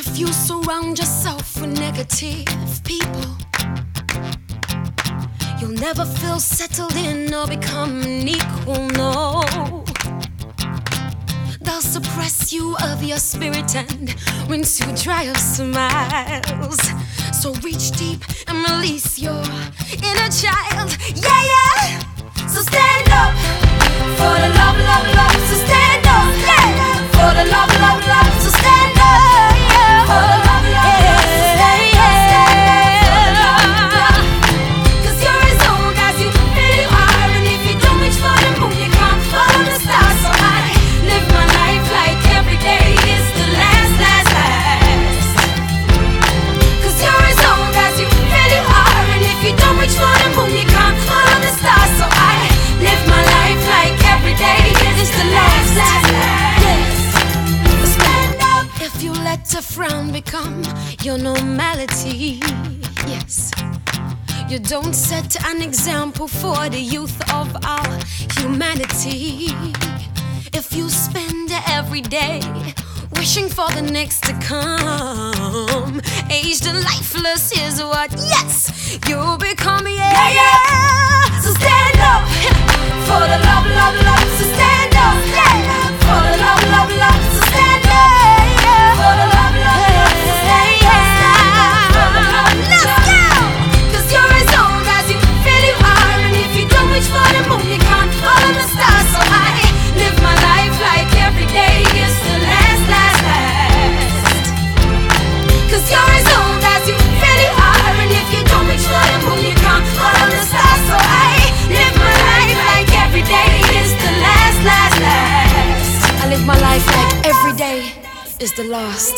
If you surround yourself with negative people, you'll never feel settled in or become an equal, no. They'll suppress you of your spirit and rinse you dry of smiles. So reach deep and release your inner child, yeah, yeah. So stand up for the love, love, love. So stand up, yeah, for the love, love, love. So stand up, yeah, for the love, love, love. So stand up, stand up for the love, love. 'Cause you're as old as you really are, and if you don't reach for the moon, you can't follow the stars. So I live my life like every day is the last, last, last. 'Cause you're as old as you really are, and if you don't reach for the moon, you can't follow the stars. So I live my life like every day is the last, last, last. Yes. Stand up. If you let a frown become your normality, yes, you don't set an example for the youth of our humanity. If you spend every day wishing for the next to come, aged and lifeless is what, yes, you'll become, yeah, yeah. So stand up for the love, love, love. So stand up, yeah, for the love, love, love. So stand up, yeah, for the love, love, love. So stand up, for the love, let's go. 'Cause you're as old as you really are, and if you don't reach for the moon, you can't follow the stars. So I live my life like every day is the last, last, last. 'Cause you're as old as you really are, and if you don't reach for the moon, you can't follow the stars. So I live my life like every day is the last, last, last. I live my life like every day is the last.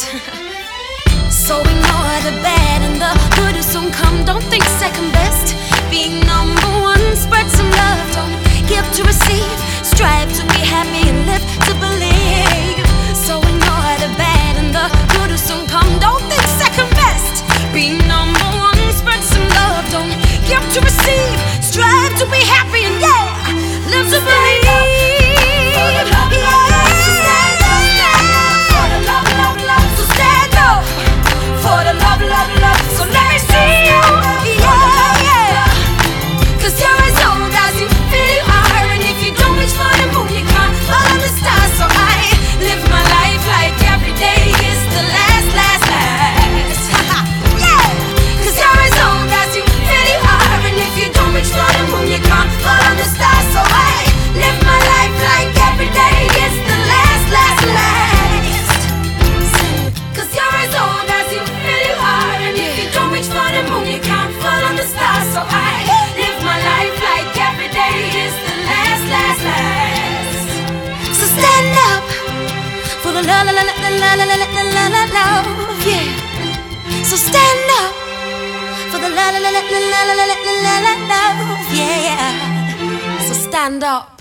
So ignore the bad and the good will soon come. Don't think second best. Being number one, spread some love. Don't give to receive. Strive to be happy and live to believe. So ignore the bad and the good will soon come. Don't think second best. Be number one, spread some love. Don't give to receive. Strive to be happy and yeah, live to believe. For the love, love, so stand up, yeah, for the love, love, love. So stand up for the love, love, love. So let me see you, yeah, yeah. 'Cause you're as old as you really are, and if you don't reach for the moon, you can't follow the stars. So I live my life like every day is the last, last, last. Yeah. 'Cause you're as old as you really are, and if you don't reach for the moon, you can't follow the stars. So I live my life like every day is the last, last, last. 'Cause you're as old as you really are, and if you don't reach for the moon, you can't follow the stars. So I live my life like every day is the last, last, last. So stand up for the la la la la la la la la la la love, yeah. So stand up for the la la la la la la la la la la love, yeah. So stand up.